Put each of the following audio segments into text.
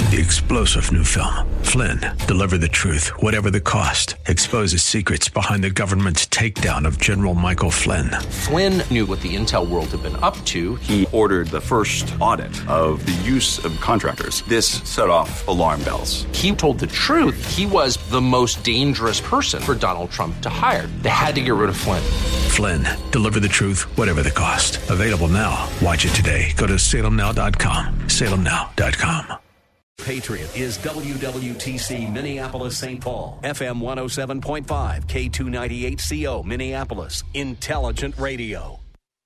The explosive new film, Flynn, deliver the truth, whatever the cost, exposes secrets behind the government's takedown of General Michael Flynn. Flynn knew what the intel world had been up to. He ordered the first audit of the use of contractors. This set off alarm bells. He told the truth. He was the most dangerous person for Donald Trump to hire. They had to get rid of Flynn. Flynn, deliver the truth, whatever the cost. Available now. Watch it today. Go to salemnow.com. salemnow.com. Patriot is WWTC Minneapolis St. Paul, FM 107.5, K298CO Minneapolis, Intelligent Radio.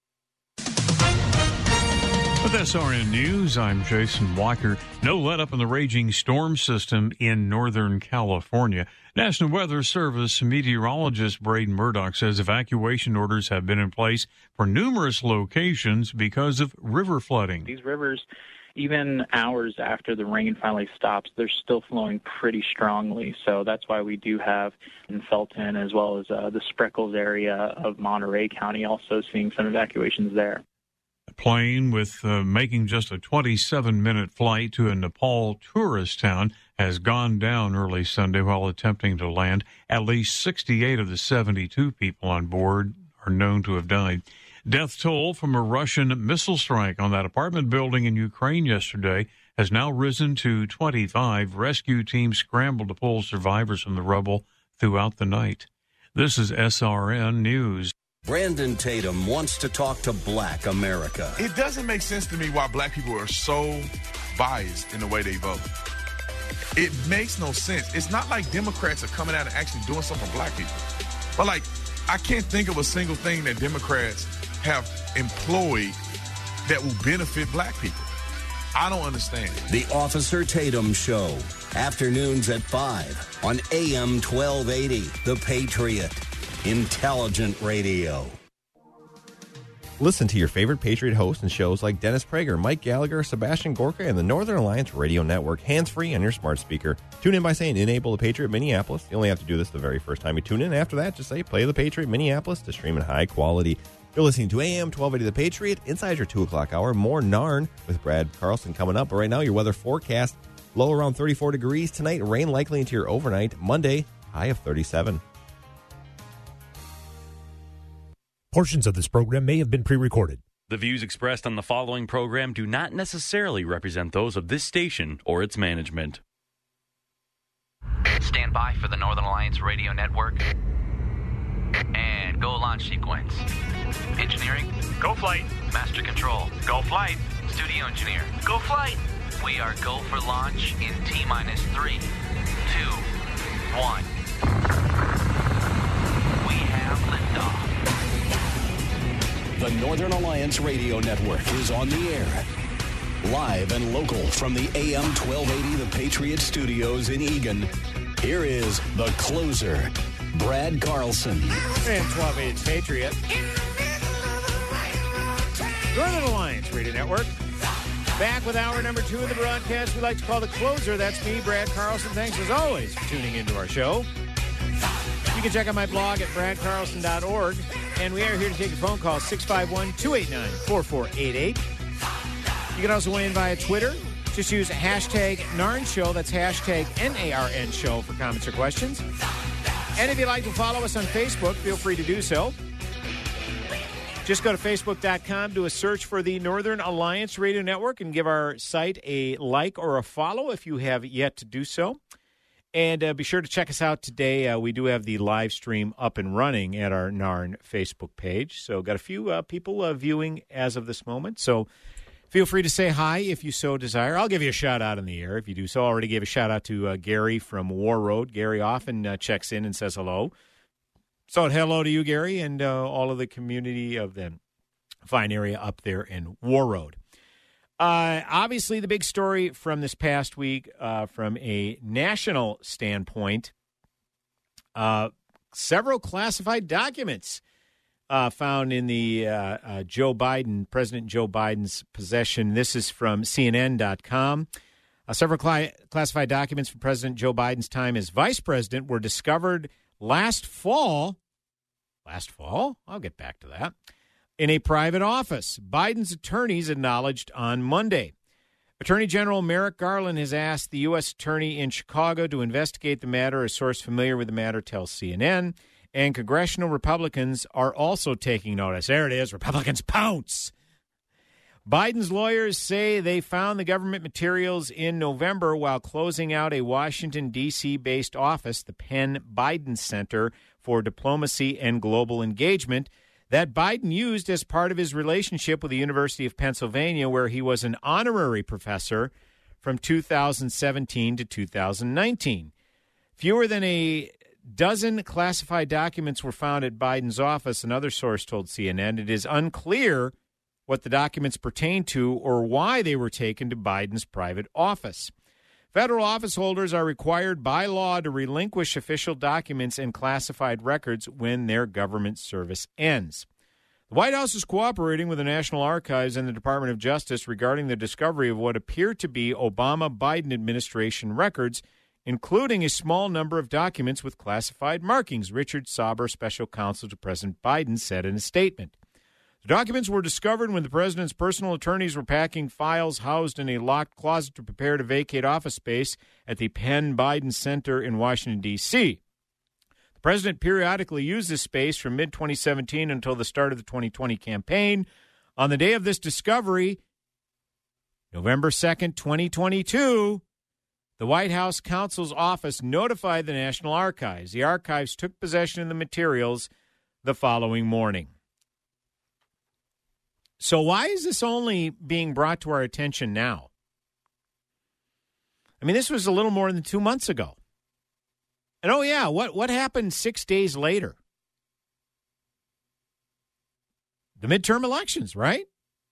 With SRN News, I'm Jason Walker. No let-up in the raging storm system in Northern California. National Weather Service meteorologist Braden Murdoch says evacuation orders have been in place for numerous locations because of river flooding. These rivers, even hours after the rain finally stops, they're still flowing pretty strongly. So that's why we do have in Felton as well as the Spreckles area of Monterey County also seeing some evacuations there. A plane with making just a 27-minute flight to a Nepal tourist town has gone down early Sunday while attempting to land. At least 68 of the 72 people on board are known to have died. Death toll from a Russian missile strike on that apartment building in Ukraine yesterday has now risen to 25. Rescue teams scrambled to pull survivors from the rubble throughout the night. This is SRN News. Brandon Tatum wants to talk to Black America. It doesn't make sense to me why black people are so biased in the way they vote. It makes no sense. It's not like Democrats are coming out and actually doing something for black people. But, I can't think of a single thing that Democrats have employed that will benefit black people. I don't understand it. The Officer Tatum Show, afternoons at 5 on AM 1280, The Patriot, Intelligent Radio. Listen to your favorite Patriot hosts and shows like Dennis Prager, Mike Gallagher, Sebastian Gorka, and the Northern Alliance Radio Network, hands-free on your smart speaker. Tune in by saying Enable the Patriot Minneapolis. You only have to do this the very first time you tune in. After that, just say Play the Patriot Minneapolis to stream in high quality. You're listening to AM 1280 The Patriot, inside your 2 o'clock hour. More Narn with Brad Carlson coming up. But right now, your weather forecast, low around 34 degrees tonight, rain likely into your overnight. Monday, high of 37. Portions of this program may have been pre-recorded. The views expressed on the following program do not necessarily represent those of this station or its management. Stand by for the Northern Alliance Radio Network. And go launch sequence. Engineering. Go flight. Master control. Go flight. Studio engineer. Go flight. We are go for launch in T-minus 3, 2, 1. We have liftoff. The Northern Alliance Radio Network is on the air. Live and local from the AM 1280 The Patriot Studios in Eagan. Here is the closer, Brad Carlson. And 1280 Patriot. Northern Alliance Radio Network. Back with hour number 2 of the broadcast we like to call the closer. That's me, Brad Carlson. Thanks as always for tuning into our show. You can check out my blog at bradcarlson.org. And we are here to take your phone call, 651-289-4488. You can also weigh in via Twitter. Just use hashtag NARN Show. That's hashtag NARN Show for comments or questions. And if you'd like to follow us on Facebook, feel free to do so. Just go to Facebook.com, do a search for the Northern Alliance Radio Network, and give our site a like or a follow if you have yet to do so. And be sure to check us out today. We do have the live stream up and running at our NARN Facebook page. So got a few people viewing as of this moment. So feel free to say hi if you so desire. I'll give you a shout-out in the air if you do so. I already gave a shout-out to Gary from War Road. Gary often checks in and says hello. So hello to you, Gary, and all of the community of the fine area up there in War Road. Obviously, the big story from this past week, from a national standpoint, several classified documents found in the President Joe Biden's possession. This is from CNN.com. Several classified documents from President Joe Biden's time as vice president were discovered last fall. Last fall? I'll get back to that. In a private office, Biden's attorneys acknowledged on Monday. Attorney General Merrick Garland has asked the U.S. Attorney in Chicago to investigate the matter. A source familiar with the matter tells CNN. And congressional Republicans are also taking notice. There it is. Republicans pounce. Biden's lawyers say they found the government materials in November while closing out a Washington, D.C.-based office, the Penn Biden Center for Diplomacy and Global Engagement, that Biden used as part of his relationship with the University of Pennsylvania, where he was an honorary professor from 2017 to 2019. Fewer than a dozen classified documents were found at Biden's office, another source told CNN. It is unclear what the documents pertain to or why they were taken to Biden's private office. Federal office holders are required by law to relinquish official documents and classified records when their government service ends. The White House is cooperating with the National Archives and the Department of Justice regarding the discovery of what appear to be Obama-Biden administration records, including a small number of documents with classified markings, Richard Sauber, special counsel to President Biden, said in a statement. The documents were discovered when the president's personal attorneys were packing files housed in a locked closet to prepare to vacate office space at the Penn Biden Center in Washington, D.C. The president periodically used this space from mid-2017 until the start of the 2020 campaign. On the day of this discovery, November 2nd, 2022, the White House counsel's office notified the National Archives. The archives took possession of the materials the following morning. So why is this only being brought to our attention now? I mean, this was a little more than 2 months ago. And oh, yeah, what happened 6 days later? The midterm elections, right?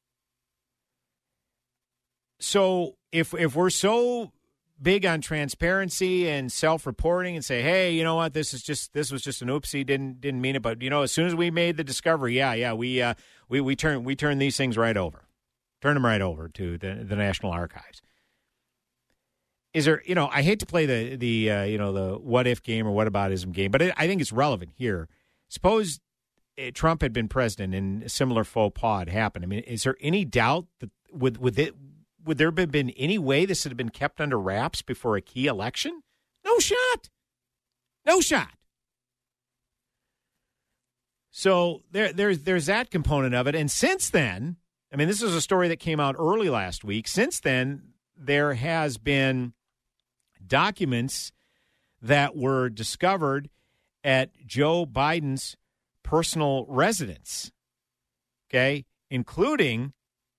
So if we're so big on transparency and self-reporting and say, hey, you know what, this was just an oopsie, didn't mean it, but as soon as we made the discovery, we turn these things right over, turn them right over to the National Archives. Is there, I hate to play the what if game or whataboutism game, but I think it's relevant here. Suppose Trump had been president and a similar faux pas had happened. I mean, is there any doubt that would there have been any way this had been kept under wraps before a key election? No shot. No shot. So there's that component of it. And since then, I mean, this is a story that came out early last week. Since then, there has been documents that were discovered at Joe Biden's personal residence, okay, including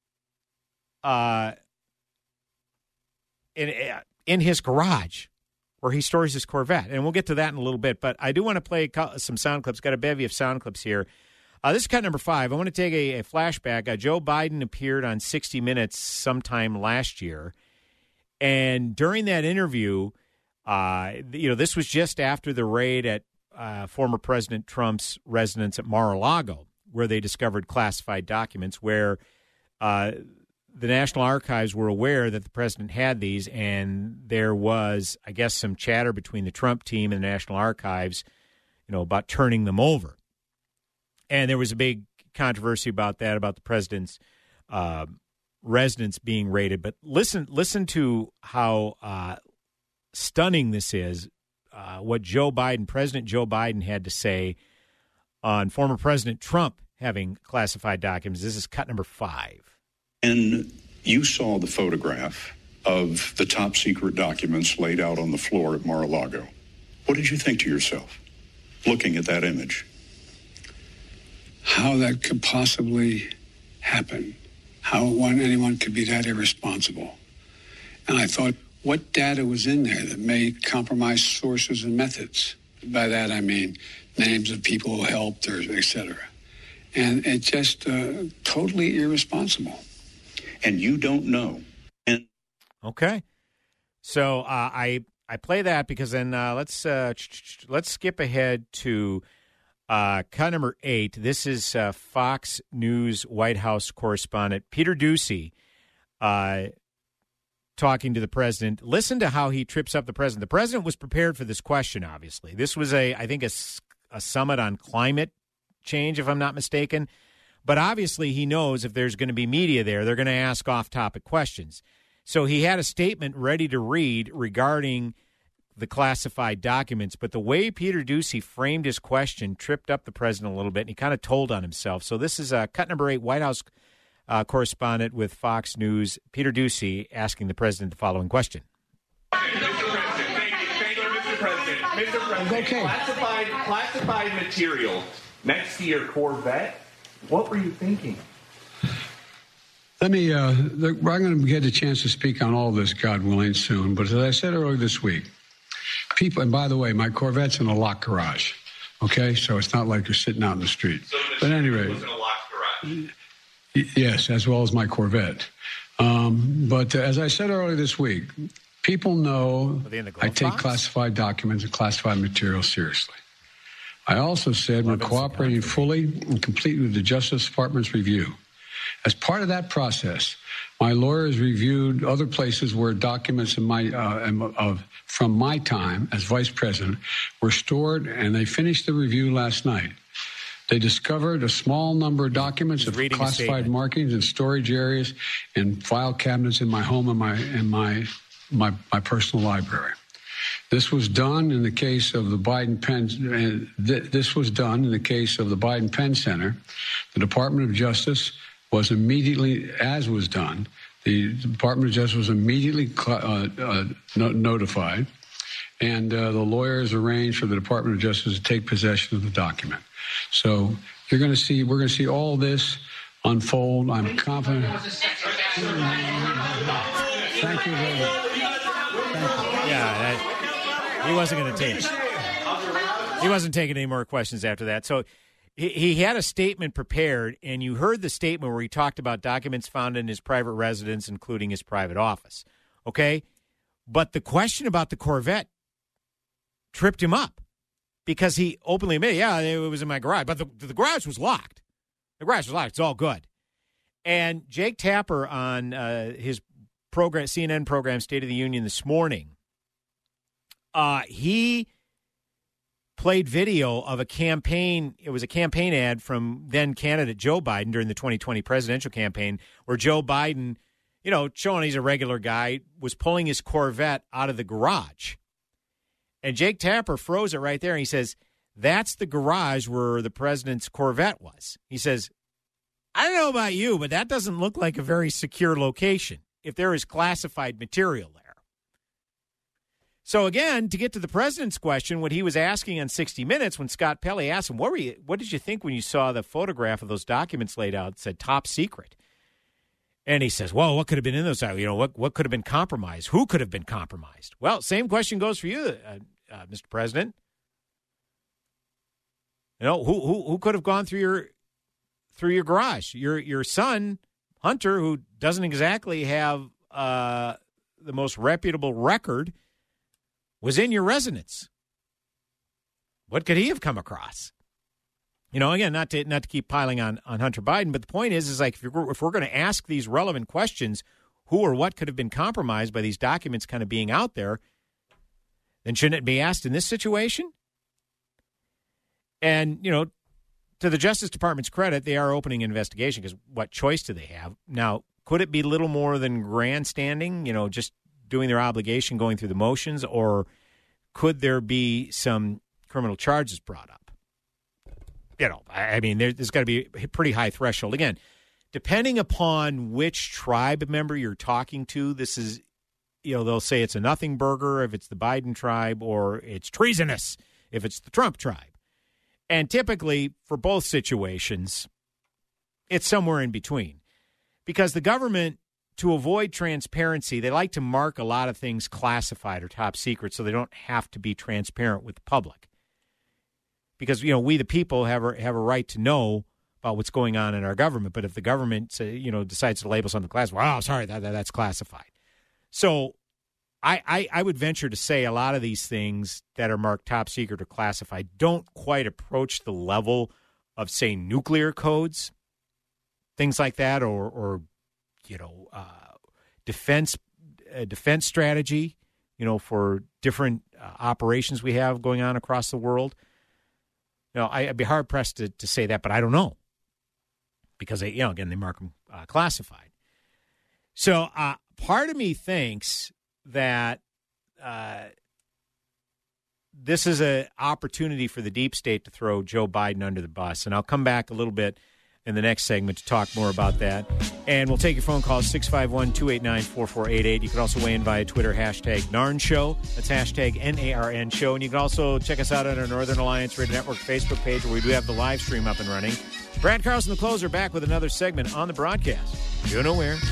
in his garage where he stores his Corvette. And we'll get to that in a little bit. But I do want to play some sound clips. Got a bevy of sound clips here. This is cut number 5. I want to take a flashback. Joe Biden appeared on 60 Minutes sometime last year. And during that interview, this was just after the raid at former President Trump's residence at Mar-a-Lago, where they discovered classified documents where the National Archives were aware that the president had these, and there was, I guess, some chatter between the Trump team and the National Archives, about turning them over. And there was a big controversy about that, about the president's residence being raided. But listen to how stunning this is, what President Joe Biden had to say on former President Trump having classified documents. This is cut number 5. And you saw the photograph of the top secret documents laid out on the floor at Mar-a-Lago. What did you think to yourself, looking at that image? How that could possibly happen. How anyone could be that irresponsible. And I thought, what data was in there that may compromise sources and methods? By that I mean names of people who helped, or et cetera. And it's just totally irresponsible. And you don't know. Okay. So I play that because then let's skip ahead to cut number 8. This is Fox News White House correspondent Peter Doocy talking to the president. Listen to how he trips up the president. The president was prepared for this question, obviously. This was, I think, a summit on climate change, if I'm not mistaken. But obviously he knows if there's going to be media there, they're going to ask off-topic questions. So he had a statement ready to read regarding the classified documents, but the way Peter Doocy framed his question tripped up the president a little bit, and he kind of told on himself. So this is cut number 8, White House correspondent with Fox News, Peter Doocy, asking the president the following question. Mr. President, Okay. classified material next to your Corvette. What were you thinking? Let me, I'm going to get a chance to speak on all this, God willing, soon. But as I said earlier this week, people, and by the way, my Corvette's in a locked garage. Okay? So it's not like you're sitting out in the street. So but anyway. was in a locked garage. Yes, as well as my Corvette. But as I said earlier this week, people know I take classified documents and classified material seriously. I also said we're cooperating fully and completely with the Justice Department's review. As part of that process, my lawyers reviewed other places where documents in from my time as vice president were stored, and they finished the review last night. They discovered a small number of documents of classified markings in storage areas and file cabinets in my home and my personal library. This was done in the case of the Biden Penn. This was done in the case of the Biden Penn Center. The Department of Justice was immediately, as was done, the Department of Justice was immediately notified, and the lawyers arranged for the Department of Justice to take possession of the document. So we're going to see all this unfold. I'm confident. Thank you very much. Yeah, he wasn't going to take it. He wasn't taking any more questions after that. So he had a statement prepared, and you heard the statement where he talked about documents found in his private residence, including his private office. Okay? But the question about the Corvette tripped him up because he openly admitted, yeah, it was in my garage. But the garage was locked. The garage was locked. It's all good. And Jake Tapper on his program, CNN program, State of the Union this morning, he played video of a campaign. It was a campaign ad from then candidate Joe Biden during the 2020 presidential campaign where Joe Biden, showing he's a regular guy, was pulling his Corvette out of the garage. And Jake Tapper froze it right there, and he says, that's the garage where the president's Corvette was. He says, I don't know about you, but that doesn't look like a very secure location if there is classified material there. So, again, to get to the president's question, what he was asking on 60 Minutes when Scott Pelley asked him, what did you think when you saw the photograph of those documents laid out that said top secret? And he says, well, what could have been in those? What could have been compromised? Who could have been compromised? Well, same question goes for you, Mr. President. Who could have gone through your garage? Your son, Hunter, who doesn't exactly have the most reputable record, was in your residence. What could he have come across? Again, not to keep piling on Hunter Biden, but the point is like if we're going to ask these relevant questions, who or what could have been compromised by these documents kind of being out there, then shouldn't it be asked in this situation? And, to the Justice Department's credit, they are opening an investigation because what choice do they have? Now, could it be little more than grandstanding, just doing their obligation, going through the motions, or could there be some criminal charges brought up? There's got to be a pretty high threshold. Again, depending upon which tribe member you're talking to, this is, they'll say it's a nothing burger if it's the Biden tribe, or it's treasonous if it's the Trump tribe. And typically, for both situations, it's somewhere in between. Because the government, to avoid transparency, they like to mark a lot of things classified or top secret so they don't have to be transparent with the public. Because, we the people have a right to know about what's going on in our government. But if the government, decides to label something classified, sorry, that's classified. So I would venture to say a lot of these things that are marked top secret or classified don't quite approach the level of, say, nuclear codes, things like that, or defense strategy, for different operations we have going on across the world. I'd be hard pressed to say that, but I don't know because they mark them classified. So part of me thinks that this is an opportunity for the deep state to throw Joe Biden under the bus. And I'll come back a little bit in the next segment to talk more about that. And we'll take your phone calls, 651-289-4488. You can also weigh in via Twitter, hashtag NARN Show. That's hashtag NARN Show. And you can also check us out on our Northern Alliance Radio Network Facebook page, where we do have the live stream up and running. Brad Carlson, the closer, back with another segment on the broadcast. You know where.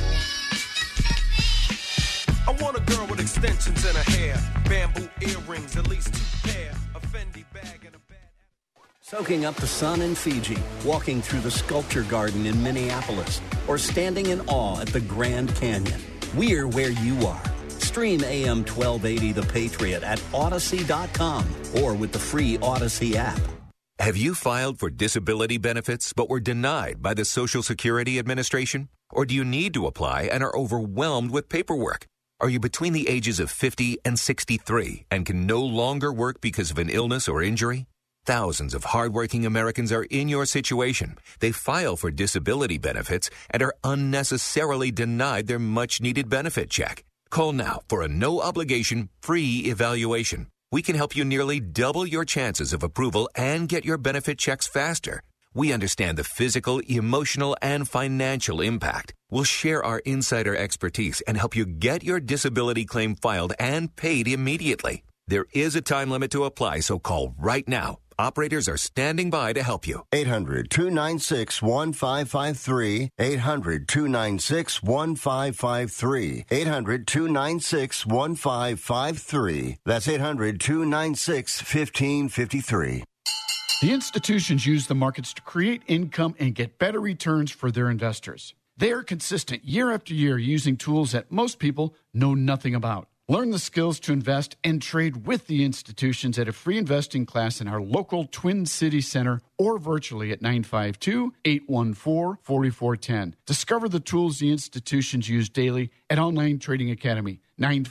I want a girl with extensions in her hair, bamboo earrings, at least 2 pair, a Fendi bag and a bad... Soaking up the sun in Fiji, walking through the sculpture garden in Minneapolis, or standing in awe at the Grand Canyon. We're where you are. Stream AM 1280 The Patriot at Odyssey.com or with the free Odyssey app. Have you filed for disability benefits but were denied by the Social Security Administration? Or do you need to apply and are overwhelmed with paperwork? Are you between the ages of 50 and 63 and can no longer work because of an illness or injury? Thousands of hardworking Americans are in your situation. They file for disability benefits and are unnecessarily denied their much-needed benefit check. Call now for a no-obligation, free evaluation. We can help you nearly double your chances of approval and get your benefit checks faster. We understand the physical, emotional, and financial impact. We'll share our insider expertise and help you get your disability claim filed and paid immediately. There is a time limit to apply, so call right now. Operators are standing by to help you. 800-296-1553. 800-296-1553. 800-296-1553. That's 800-296-1553. The institutions use the markets to create income and get better returns for their investors. They are consistent year after year using tools that most people know nothing about. Learn the skills to invest and trade with the institutions at a free investing class in our local Twin Cities Center or virtually at 952-814-4410. Discover the tools the institutions use daily at Online Trading Academy,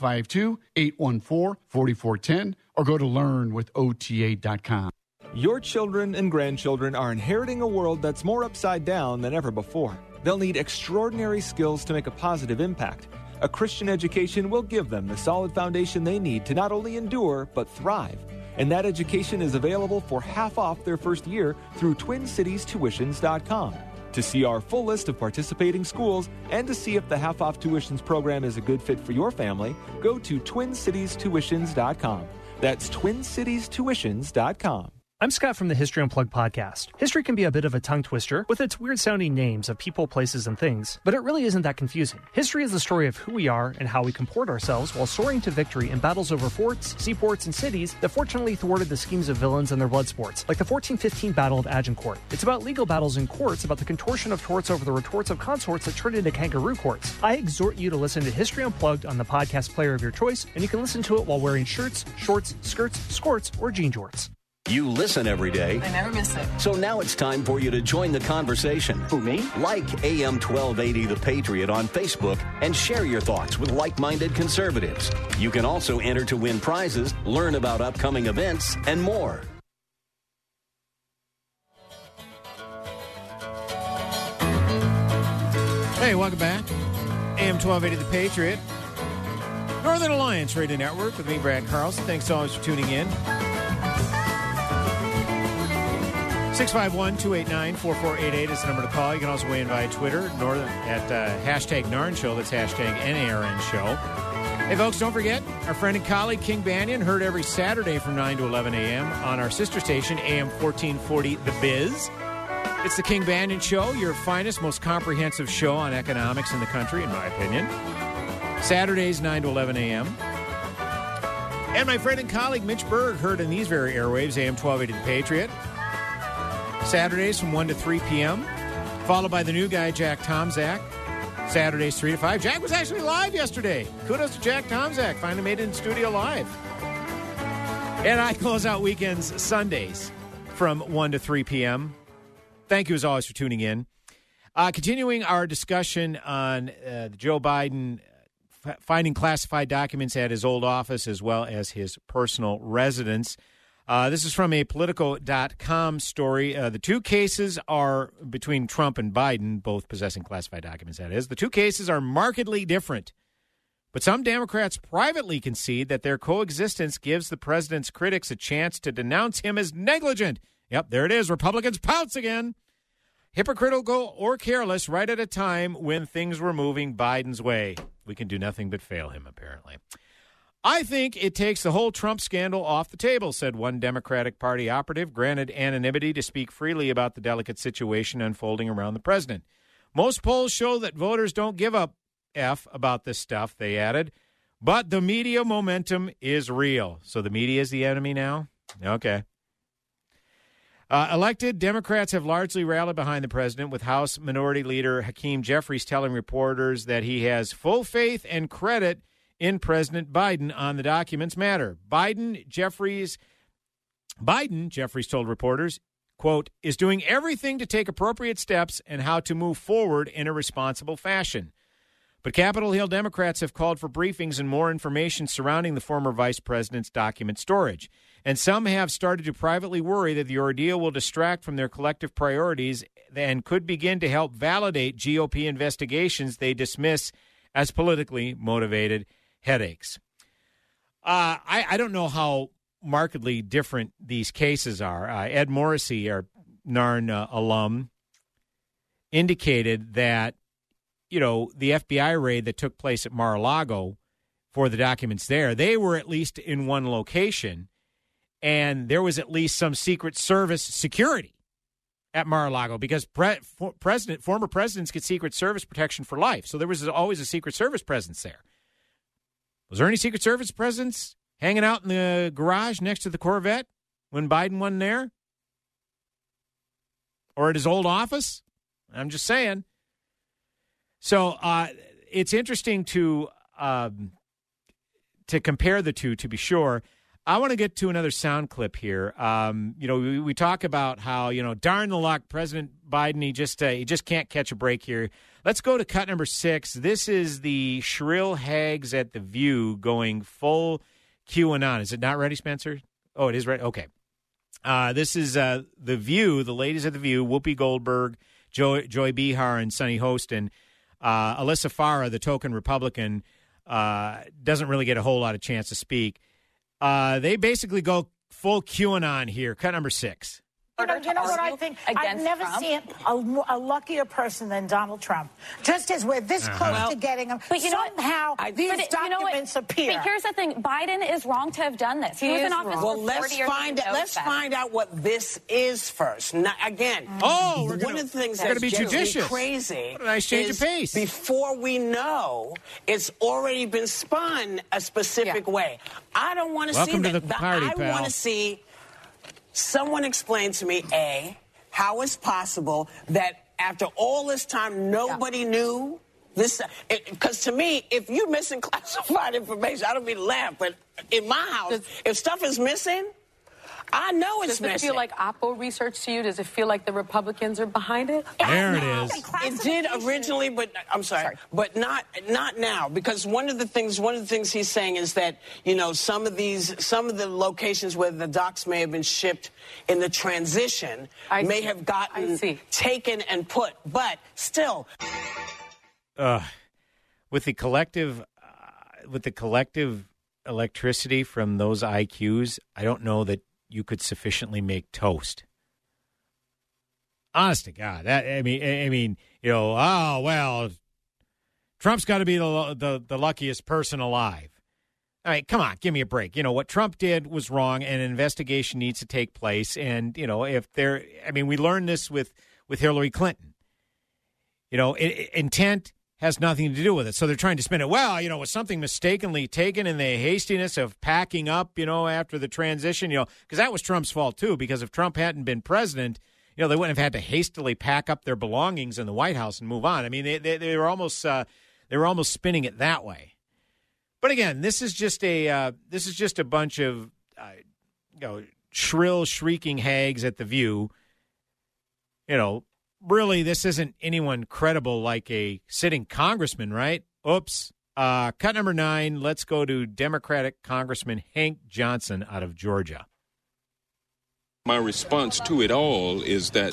952-814-4410, or go to learnwithota.com. Your children and grandchildren are inheriting a world that's more upside down than ever before. They'll need extraordinary skills to make a positive impact. A Christian education will give them the solid foundation they need to not only endure, but thrive. And that education is available for half off their first year through TwinCitiesTuitions.com. To see our full list of participating schools and to see if the half-off tuitions program is a good fit for your family, go to TwinCitiesTuitions.com. That's TwinCitiesTuitions.com. I'm Scott from the History Unplugged podcast. History can be a bit of a tongue twister with its weird-sounding names of people, places, and things, but it really isn't that confusing. History is the story of who we are and how we comport ourselves while soaring to victory in battles over forts, seaports, and cities that fortunately thwarted the schemes of villains and their blood sports, like the 1415 Battle of Agincourt. It's about legal battles in courts, about the contortion of torts over the retorts of consorts that turned into kangaroo courts. I exhort you to listen to History Unplugged on the podcast player of your choice, and you can listen to it while wearing shirts, shorts, skirts, skirts, or jean jorts. You listen every day. I never miss it. So now it's time for you to join the conversation. Who, me? Like AM 1280 The Patriot on Facebook and share your thoughts with like-minded conservatives. You can also enter to win prizes, learn about upcoming events, and more. Hey, welcome back. AM 1280 The Patriot. Northern Alliance Radio Network with me, Brad Carlson. Thanks always for tuning in. 651-289-4488 is the number to call. You can also weigh in via Twitter at hashtag NARN Show. That's hashtag NARN Show. Hey, folks, don't forget, our friend and colleague King Banaian, heard every Saturday from 9 to 11 a.m. on our sister station, AM 1440 The Biz. It's the King Banaian Show, your finest, most comprehensive show on economics in the country, in my opinion. Saturdays, 9 to 11 a.m. And my friend and colleague Mitch Berg heard in these very airwaves, AM 1280 The Patriot. Saturdays from 1 to 3 p.m., followed by the new guy, Jack Tomczak. Saturdays, 3 to 5. Jack was actually live yesterday. Kudos to Jack Tomczak. Finally made it in studio live. And I close out weekends Sundays from 1 to 3 p.m. Thank you, as always, for tuning in. Continuing our discussion on Joe Biden finding classified documents at his old office as well as his personal residence. This is from a Politico.com story. The two cases are between Trump and Biden, both possessing classified documents, that is. The two cases are markedly different. But some Democrats privately concede that their coexistence gives the president's critics a chance to denounce him as negligent. Yep, there it is. Republicans pounce again. Hypocritical or careless right at a time when things were moving Biden's way. We can do nothing but fail him, apparently. I think it takes the whole Trump scandal off the table, said one Democratic Party operative, granted anonymity to speak freely about the delicate situation unfolding around the president. Most polls show that voters don't give a F about this stuff, they added, but the media momentum is real. So the media is the enemy now? Okay. Elected, Democrats have largely rallied behind the president, with House Minority Leader Hakeem Jeffries telling reporters that he has full faith and credit in President Biden on the documents matter. Biden, Jeffries told reporters, quote, is doing everything to take appropriate steps and how to move forward in a responsible fashion. But Capitol Hill Democrats have called for briefings and more information surrounding the former vice president's document storage. And some have started to privately worry that the ordeal will distract from their collective priorities and could begin to help validate GOP investigations they dismiss as politically motivated headaches. I don't know how markedly different these cases are. Ed Morrissey, our NARN alum, indicated that, you know, the FBI raid that took place at Mar-a-Lago for the documents there, they were at least in one location, and there was at least some Secret Service security at Mar-a-Lago because former presidents get Secret Service protection for life. So there was always a Secret Service presence there. Was there any Secret Service presence hanging out in the garage next to the Corvette when Biden wasn't there? Or at his old office? I'm just saying. So it's interesting to compare the two, to be sure. I want to get to another sound clip here. We talk about how, darn the luck, President Biden, he just can't catch a break here. Let's go to cut number 6. This is the shrill hags at The View going full QAnon. Is it not ready, Spencer? Oh, it is ready. Okay. This is The View, the ladies of The View, Whoopi Goldberg, Joy Behar, and Sonny Hostin. Alyssa Farah, the token Republican, doesn't really get a whole lot of chance to speak. They basically go full QAnon here. Cut number 6. You know what I think? I've never seen a luckier person than Donald Trump. Just as we're this close to getting him, but somehow these documents appear. But here's the thing. Biden is wrong to have done this. He was in office for 40 years. Let's find out what this is first. Now, again, one of the things that's generally crazy what a nice change of pace. Before we know, it's already been spun a specific way. I don't want to see that. Welcome to the party, pal. I want to see someone explain to me, A, how it's possible that after all this time nobody knew this. Because to me, if you're missing classified information, I don't mean to laugh, but in my house, if stuff is missing, I know it's missing. Does it feel like Oppo research to you? Does it feel like the Republicans are behind it? There it is. It did originally, but I'm sorry. But not now, because one of the things he's saying is that, some of the locations where the docs may have been shipped in the transition may have gotten taken and put, but still. With the collective electricity from those IQs, I don't know that you could sufficiently make toast. Honest to God, Trump's got to be the luckiest person alive. I mean, come on, give me a break. What Trump did was wrong, and an investigation needs to take place. And we learned this with Hillary Clinton. Intent has nothing to do with it. So they're trying to spin it. Well, was something mistakenly taken in the hastiness of packing up, after the transition, because that was Trump's fault too, because if Trump hadn't been president, they wouldn't have had to hastily pack up their belongings in the White House and move on. I mean, they were almost spinning it that way. But again, this is just a bunch of, shrill, shrieking hags at The View. Really, this isn't anyone credible like a sitting congressman, right? Oops. Cut number 9. Let's go to Democratic Congressman Hank Johnson out of Georgia. My response to it all is that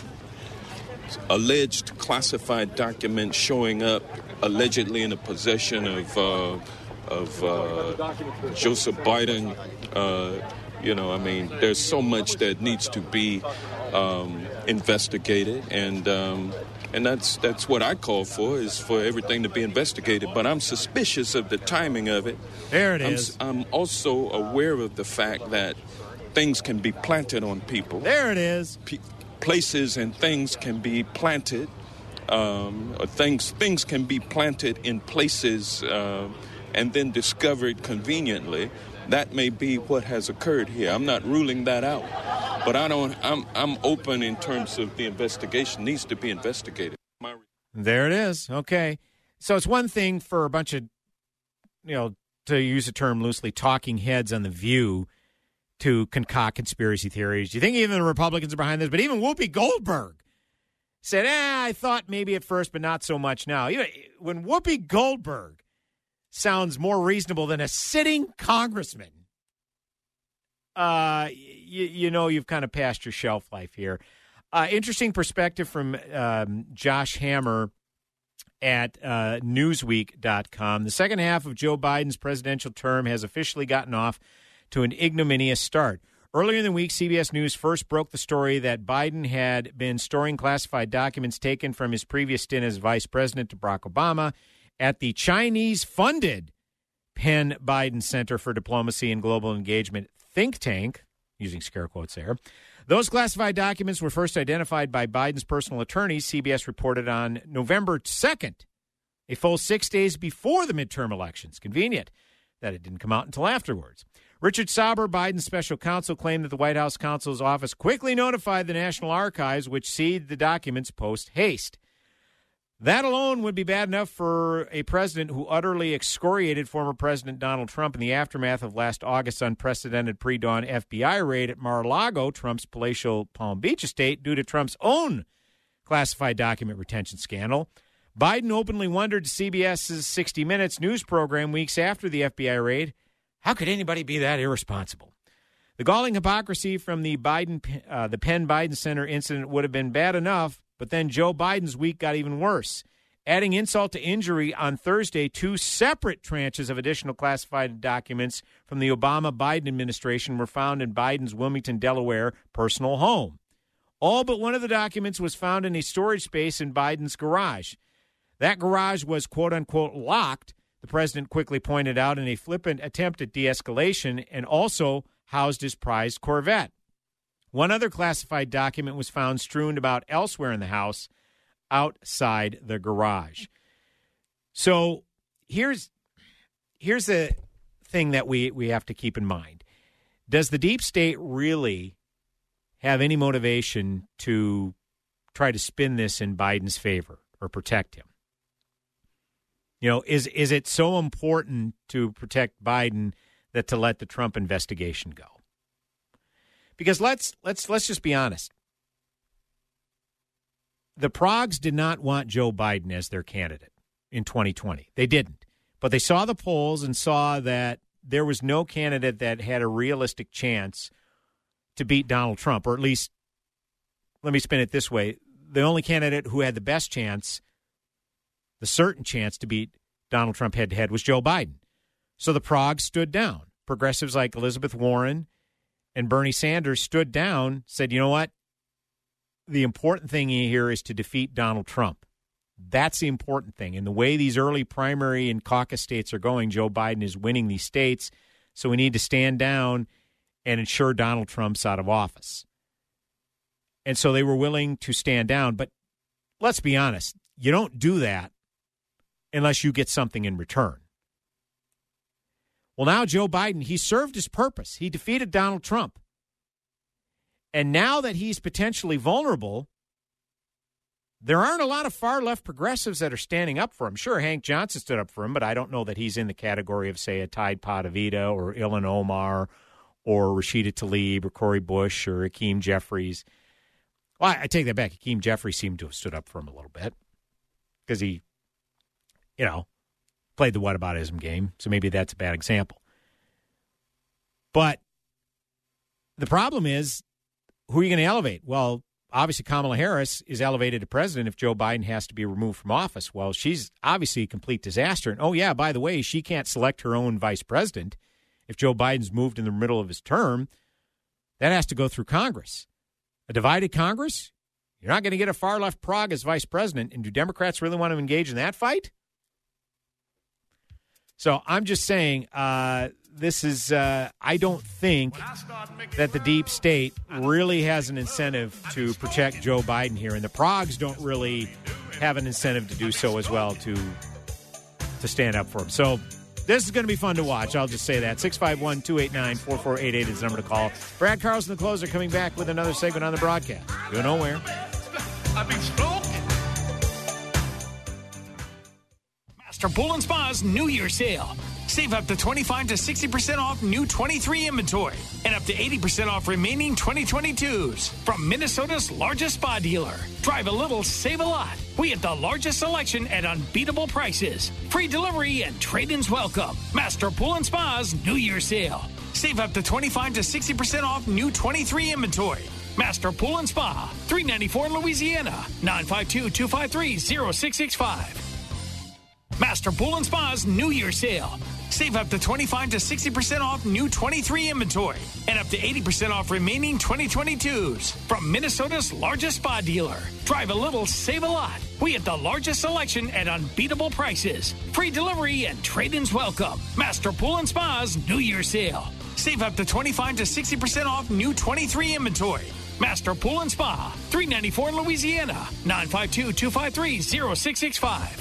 alleged classified documents showing up allegedly in the possession of Joseph Biden. There's so much that needs to be investigated, and that's what I call for, is for everything to be investigated. But I'm suspicious of the timing of it. There it is. I'm also aware of the fact that things can be planted on people. There it is. Places and things can be planted. Things can be planted in places and then discovered conveniently. That may be what has occurred here. I'm not ruling that out, but I'm open in terms of the investigation needs to be investigated. There it is. Okay. So it's one thing for a bunch of, to use a term loosely, talking heads on The View to concoct conspiracy theories. You think even the Republicans are behind this? But even Whoopi Goldberg said, I thought maybe at first, but not so much now. When Whoopi Goldberg sounds more reasonable than a sitting congressman, you've kind of passed your shelf life here. Interesting perspective from Josh Hammer at Newsweek.com. The second half of Joe Biden's presidential term has officially gotten off to an ignominious start. Earlier in the week, CBS News first broke the story that Biden had been storing classified documents taken from his previous stint as vice president to Barack Obama at the Chinese-funded Penn Biden Center for Diplomacy and Global Engagement think tank, using scare quotes there. Those classified documents were first identified by Biden's personal attorneys, CBS reported on November 2nd, a full 6 days before the midterm elections. Convenient that it didn't come out until afterwards. Richard Sauber, Biden's special counsel, claimed that the White House counsel's office quickly notified the National Archives, which seized the documents post-haste. That alone would be bad enough for a president who utterly excoriated former President Donald Trump in the aftermath of last August's unprecedented pre-dawn FBI raid at Mar-a-Lago, Trump's palatial Palm Beach estate, due to Trump's own classified document retention scandal. Biden openly wondered to CBS's 60 Minutes news program weeks after the FBI raid, how could anybody be that irresponsible? The galling hypocrisy from the Penn Biden Center incident would have been bad enough, but then Joe Biden's week got even worse. Adding insult to injury, on Thursday, 2 separate tranches of additional classified documents from the Obama-Biden administration were found in Biden's Wilmington, Delaware personal home. All but one of the documents was found in a storage space in Biden's garage. That garage was, quote-unquote, locked, the president quickly pointed out, in a flippant attempt at de-escalation, and also housed his prized Corvette. One other classified document was found strewn about elsewhere in the house outside the garage. So here's the thing that we have to keep in mind. Does the deep state really have any motivation to try to spin this in Biden's favor or protect him? Is it so important to protect Biden that to let the Trump investigation go? Because let's just be honest. The Progs did not want Joe Biden as their candidate in 2020. They didn't. But they saw the polls and saw that there was no candidate that had a realistic chance to beat Donald Trump, or at least, let me spin it this way, the only candidate who had the best chance, the certain chance to beat Donald Trump head-to-head, was Joe Biden. So the Progs stood down. Progressives like Elizabeth Warren and Bernie Sanders stood down, said, you know what? The important thing here is to defeat Donald Trump. That's the important thing. And the way these early primary and caucus states are going, Joe Biden is winning these states, so we need to stand down and ensure Donald Trump's out of office. And so they were willing to stand down. But let's be honest, you don't do that unless you get something in return. Well, now Joe Biden, he served his purpose. He defeated Donald Trump. And now that he's potentially vulnerable, there aren't a lot of far-left progressives that are standing up for him. Sure, Hank Johnson stood up for him, but I don't know that he's in the category of, say, a Tide Potavita or Ilhan Omar or Rashida Tlaib or Cori Bush or Hakeem Jeffries. Well, I take that back. Hakeem Jeffries seemed to have stood up for him a little bit because he, played the whataboutism game, so maybe that's a bad example. But the problem is, who are you going to elevate? Well, obviously Kamala Harris is elevated to president if Joe Biden has to be removed from office. Well, she's obviously a complete disaster. And, oh, yeah, by the way, she can't select her own vice president. If Joe Biden's moved in the middle of his term, that has to go through Congress. A divided Congress? You're not going to get a far-left Prague as vice president. And do Democrats really want to engage in that fight? So I'm just saying this is I don't think that the deep state really has an incentive to protect Joe Biden here. And the Pragues don't really have an incentive to do so as well to stand up for him. So this is going to be fun to watch. I'll just say that. 651-289-4488 is the number to call. Brad Carlson, the closer, coming back with another segment on the broadcast. Go nowhere. Master Pool & Spa's New Year sale. Save up to 25 to 60% off new 23 inventory and up to 80% off remaining 2022s from Minnesota's largest spa dealer. Drive a little, save a lot. We have the largest selection at unbeatable prices. Free delivery and trade-ins welcome. Master Pool & Spa's New Year sale. Save up to 25 to 60% off new 23 inventory. Master Pool & Spa, 394 in Louisiana, 952-253-0665. Master Pool & Spa's New Year sale. Save up to 25 to 60% off new 23 inventory and up to 80% off remaining 2022s from Minnesota's largest spa dealer. Drive a little, save a lot. We have the largest selection at unbeatable prices. Free delivery and trade-ins welcome. Master Pool & Spa's New Year sale. Save up to 25 to 60% off new 23 inventory. Master Pool & Spa, 394 in Louisiana, 952-253-0665.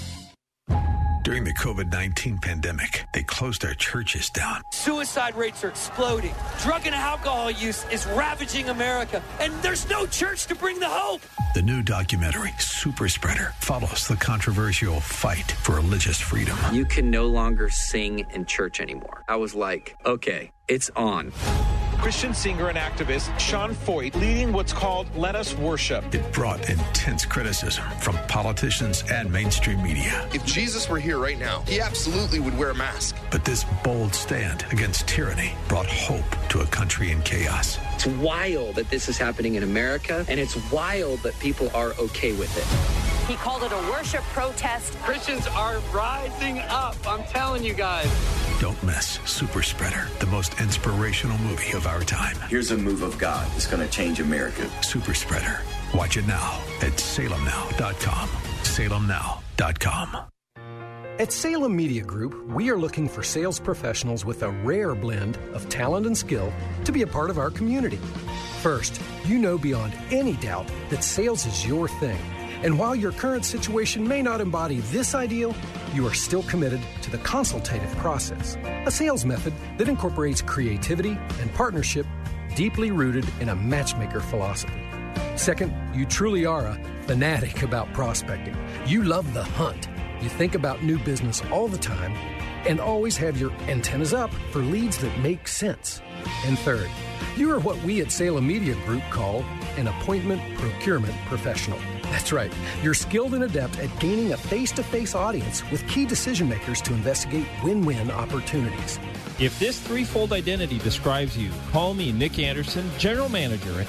During the COVID-19 pandemic, they closed our churches down. Suicide rates are exploding. Drug and alcohol use is ravaging America, and there's no church to bring the hope. The new documentary, Super Spreader, follows the controversial fight for religious freedom. You can no longer sing in church anymore. I was like, okay, it's on. Christian singer and activist Sean Foyt leading what's called Let Us Worship. It brought intense criticism from politicians and mainstream media. If Jesus were here right now, he absolutely would wear a mask. But this bold stand against tyranny brought hope to a country in chaos. It's wild that this is happening in America, and it's wild that people are okay with it. He called it a worship protest. Christians are rising up, I'm telling you guys. Don't miss Super Spreader, the most inspirational movie of our time. Here's a move of God that's going to change America. Super Spreader. Watch it now at salemnow.com. salemnow.com. At Salem Media Group, we are looking for sales professionals with a rare blend of talent and skill to be a part of our community. First, you know beyond any doubt that sales is your thing. And while your current situation may not embody this ideal, you are still committed to the consultative process, a sales method that incorporates creativity and partnership deeply rooted in a matchmaker philosophy. Second, you truly are a fanatic about prospecting. You love the hunt. You think about new business all the time and always have your antennas up for leads that make sense. And third, you are what we at Salem Media Group call an appointment procurement professional. That's right. You're skilled and adept at gaining a face-to-face audience with key decision makers to investigate win-win opportunities. If this threefold identity describes you, call me, Nick Anderson, General Manager at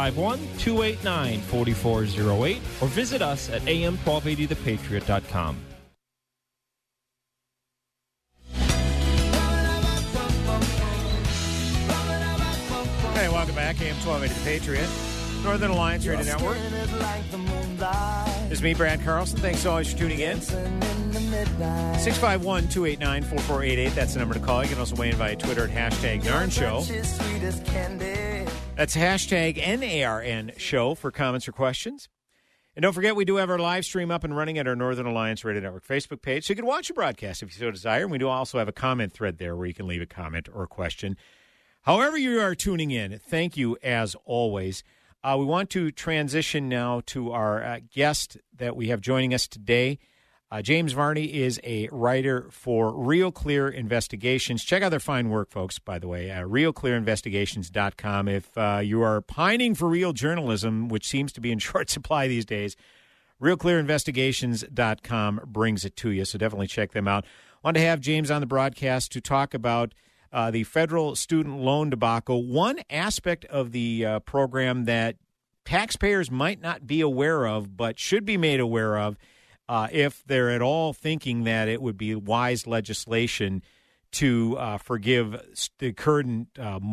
651-289-4408 or visit us at am1280thepatriot.com. Hey, welcome back. AM 1280 The Patriot. Northern Alliance Radio Network. It's me, Brad Carlson. Thanks always for tuning in. 651-289-4488. That's the number to call. You can also weigh in via Twitter at hashtag Narn Show. That's hashtag NARN Show for comments or questions. And don't forget, we do have our live stream up and running at our Northern Alliance Radio Network Facebook page, so you can watch the broadcast if you so desire. And we do also have a comment thread there where you can leave a comment or a question. However you are tuning in, thank you as always. We want to transition now to our guest that we have joining us today. James Varney is a writer for Real Clear Investigations. Check out their fine work, folks, by the way, realclearinvestigations.com. If you are pining for real journalism, which seems to be in short supply these days, realclearinvestigations.com brings it to you, so definitely check them out. I wanted to have James on the broadcast to talk about the federal student loan debacle. One aspect of the program that taxpayers might not be aware of, but should be made aware of if they're at all thinking that it would be wise legislation to forgive the current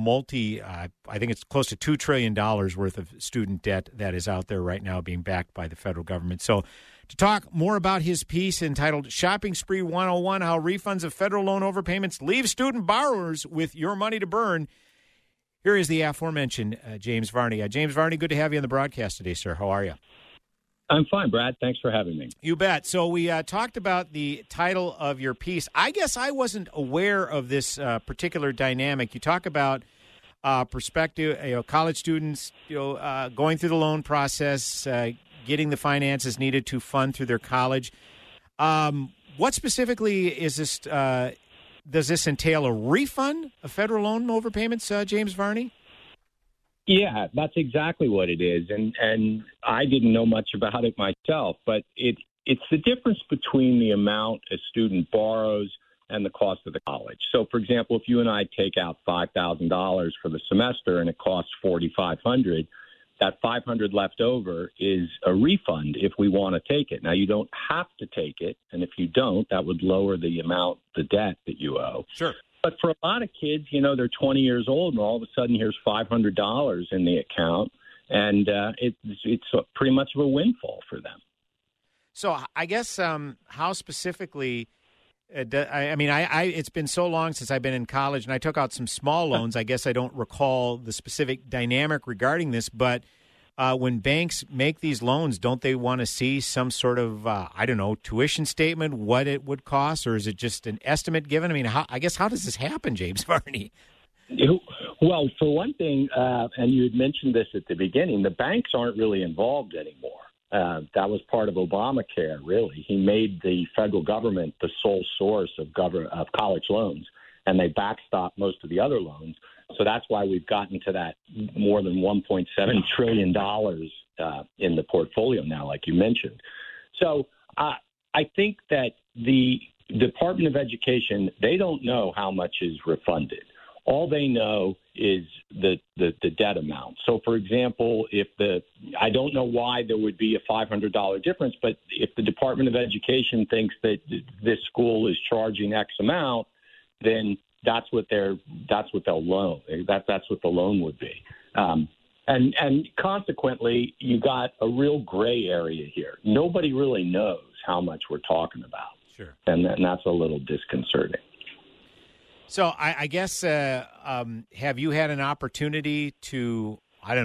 I think it's close to $2 trillion worth of student debt that is out there right now being backed by the federal government. So to talk more about his piece entitled Shopping Spree 101, How Refunds of Federal Loan Overpayments Leave Student Borrowers with Your Money to Burn, here is the aforementioned James Varney. James Varney, good to have you on the broadcast today, sir. How are you? I'm fine, Brad. Thanks for having me. You bet. So we talked about the title of your piece. I guess I wasn't aware of this particular dynamic. You talk about prospective, college students, going through the loan process, getting the finances needed to fund through their college. What specifically is this? Does this entail a refund of federal loan overpayments, James Varney? Yeah, that's exactly what it is. And I didn't know much about it myself, but it's the difference between the amount a student borrows and the cost of the college. So, for example, if you and I take out $5,000 for the semester and it costs $4,500, that $500 left over is a refund if we want to take it. Now, you don't have to take it, and if you don't, that would lower the amount, the debt that you owe. Sure. But for a lot of kids, they're 20 years old, and all of a sudden here's $500 in the account, and it's pretty much of a windfall for them. So I guess how specifically it's been so long since I've been in college, and I took out some small loans. I guess I don't recall the specific dynamic regarding this, but when banks make these loans, don't they want to see some sort of, tuition statement, what it would cost, or is it just an estimate given? I mean, how does this happen, James Varney? Well, for one thing, and you had mentioned this at the beginning, the banks aren't really involved anymore. That was part of Obamacare, really. He made the federal government the sole source of college loans, and they backstop most of the other loans. So that's why we've gotten to that more than $1.7 trillion in the portfolio now, like you mentioned. So I think that the Department of Education, they don't know how much is refunded. All they know is the debt amount. So, for example, I don't know why there would be a $500 difference, but if the Department of Education thinks that this school is charging X amount, then that's what they'll loan. That's what the loan would be. And consequently, you got a real gray area here. Nobody really knows how much we're talking about. Sure. And that's a little disconcerting. So I guess have you had an opportunity to,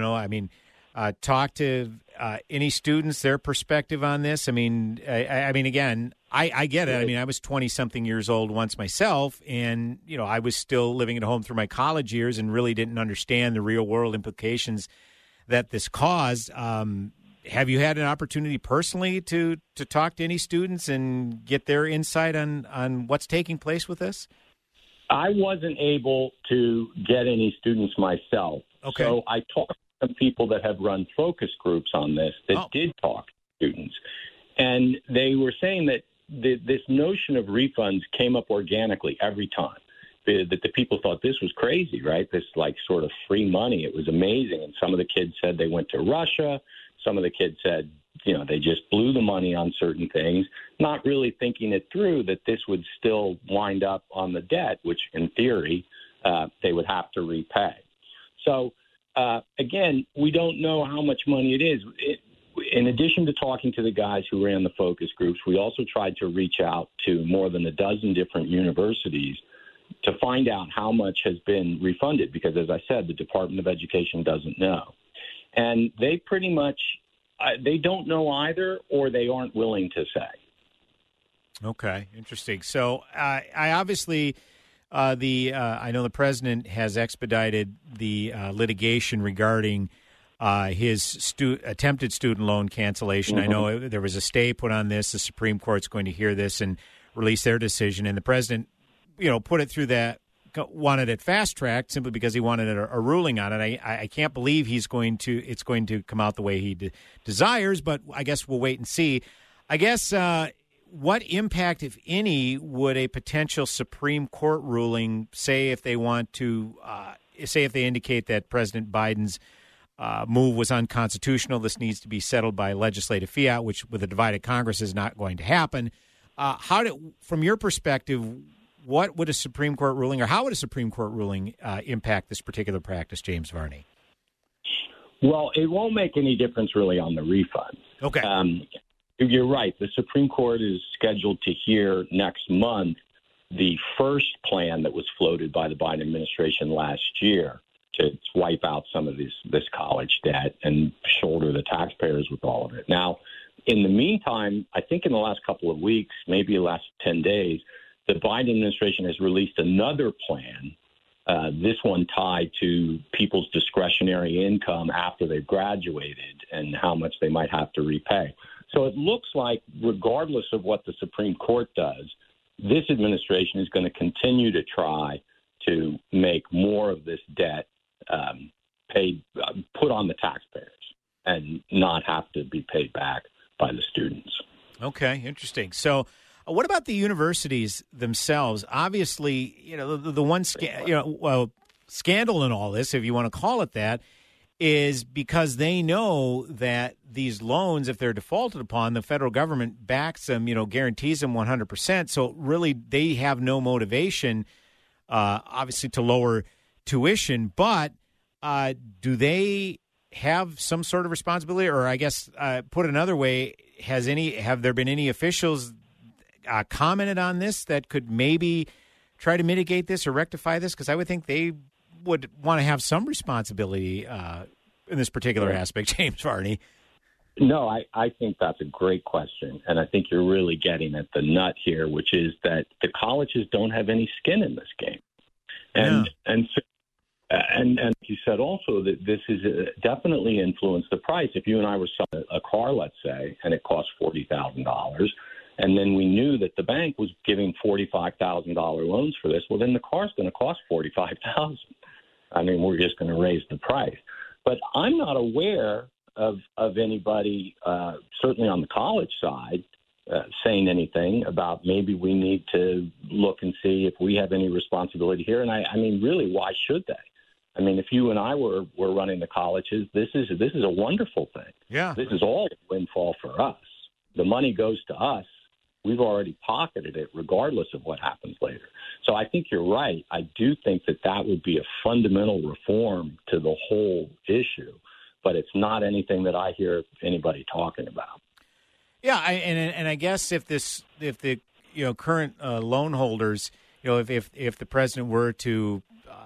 talk to any students, their perspective on this? I mean, again, I get it. I mean, I was 20-something years old once myself, and, I was still living at home through my college years and really didn't understand the real-world implications that this caused. Have you had an opportunity personally to talk to any students and get their insight on what's taking place with this? I wasn't able to get any students myself. Okay. So I talked to some people that have run focus groups on this that did talk to students. And they were saying that this notion of refunds came up organically every time. That the people thought this was crazy, right? This sort of free money. It was amazing. And some of the kids said they went to Russia. Some of the kids said, they just blew the money on certain things, not really thinking it through that this would still wind up on the debt, which in theory they would have to repay. So, again, we don't know how much money it is. In addition to talking to the guys who ran the focus groups, we also tried to reach out to more than a dozen different universities to find out how much has been refunded, because, as I said, the Department of Education doesn't know. And they pretty much they don't know either, or they aren't willing to say. Okay, interesting. So I obviously I know the president has expedited the litigation regarding his attempted student loan cancellation. Mm-hmm. I know there was a stay put on this. The Supreme Court's going to hear this and release their decision. And the president, put it through wanted it fast-tracked simply because he wanted a ruling on it. I can't believe it's going to come out the way he desires, but I guess we'll wait and see. I guess what impact, if any, would a potential Supreme Court ruling say if they want to if they indicate that President Biden's move was unconstitutional. This needs to be settled by legislative fiat, which with a divided Congress is not going to happen. From your perspective, what would a Supreme Court ruling, or how would a Supreme Court ruling impact this particular practice, James Varney? Well, it won't make any difference really on the refund. Okay. You're right. The Supreme Court is scheduled to hear next month the first plan that was floated by the Biden administration last year to wipe out some of this college debt and shoulder the taxpayers with all of it. Now, in the meantime, I think in the last couple of weeks, maybe the last 10 days, the Biden administration has released another plan, this one tied to people's discretionary income after they've graduated and how much they might have to repay. So it looks like regardless of what the Supreme Court does, this administration is going to continue to try to make more of this debt put on the taxpayers and not have to be paid back by the students. Okay, interesting. So what about the universities themselves? Obviously, the one scandal in all this, if you want to call it that, is because they know that these loans, if they're defaulted upon, the federal government backs them, guarantees them 100%. So really they have no motivation, obviously, to lower tuition. But do they have some sort of responsibility? Or I guess, put another way, have there been any officials commented on this that could maybe try to mitigate this or rectify this? Because I would think they would want to have some responsibility in this particular aspect, James Varney. No, I think that's a great question, and I think you're really getting at the nut here, which is that the colleges don't have any skin in this game, and you said also that this is definitely influenced the price. If you and I were selling a car, let's say, and it cost $40,000. And then we knew that the bank was giving $45,000 loans for this. Well, then the car's going to cost $45,000. I mean, we're just going to raise the price. But I'm not aware of anybody, certainly on the college side, saying anything about maybe we need to look and see if we have any responsibility here. And I mean, really, why should they? I mean, if you and I were running the colleges, this is a wonderful thing. Yeah, this is all a windfall for us. The money goes to us. We've already pocketed it regardless of what happens later. So I think you're right. I do think that would be a fundamental reform to the whole issue, but it's not anything that I hear anybody talking about. Yeah, and I guess if the current loan holders, if the president were to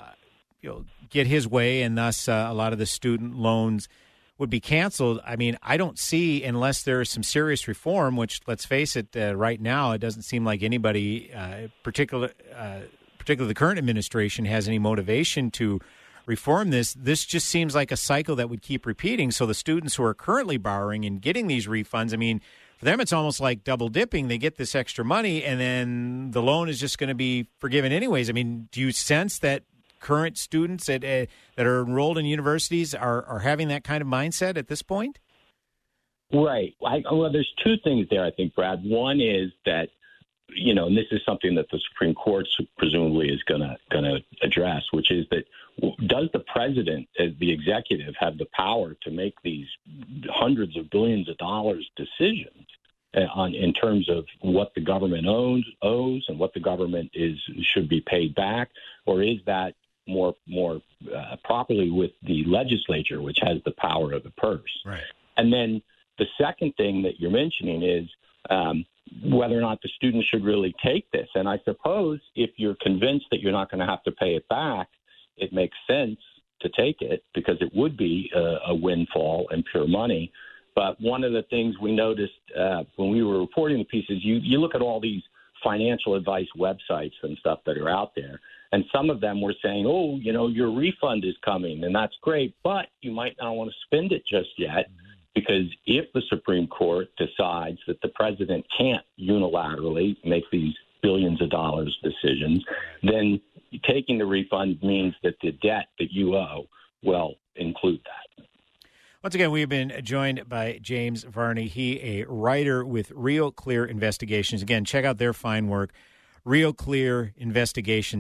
get his way and thus a lot of the student loans would be canceled. I mean, I don't see, unless there is some serious reform, which, let's face it, right now it doesn't seem like anybody, particularly the current administration, has any motivation to reform this. This just seems like a cycle that would keep repeating. So the students who are currently borrowing and getting these refunds, I mean, for them it's almost like double dipping. They get this extra money and then the loan is just going to be forgiven anyways. I mean, do you sense that current students that are enrolled in universities are having that kind of mindset at this point? Right. Well, there's two things there, I think, Brad. One is that, and this is something that the Supreme Court presumably is going to address, which is that does the president, as the executive, have the power to make these hundreds of billions of dollars decisions in terms of what the government owes and what the government should be paid back, or is that more properly with the legislature, which has the power of the purse? Right. And then the second thing that you're mentioning is whether or not the students should really take this. And I suppose if you're convinced that you're not going to have to pay it back, it makes sense to take it because it would be a windfall and pure money. But one of the things we noticed when we were reporting the pieces, you look at all these financial advice websites and stuff that are out there, and some of them were saying, oh, your refund is coming, and that's great, but you might not want to spend it just yet, because if the Supreme Court decides that the president can't unilaterally make these billions of dollars decisions, then taking the refund means that the debt that you owe will include that. Once again, we've been joined by James Varney. He, a writer with Real Clear Investigations. Again, check out their fine work, realclearinvestigations.com.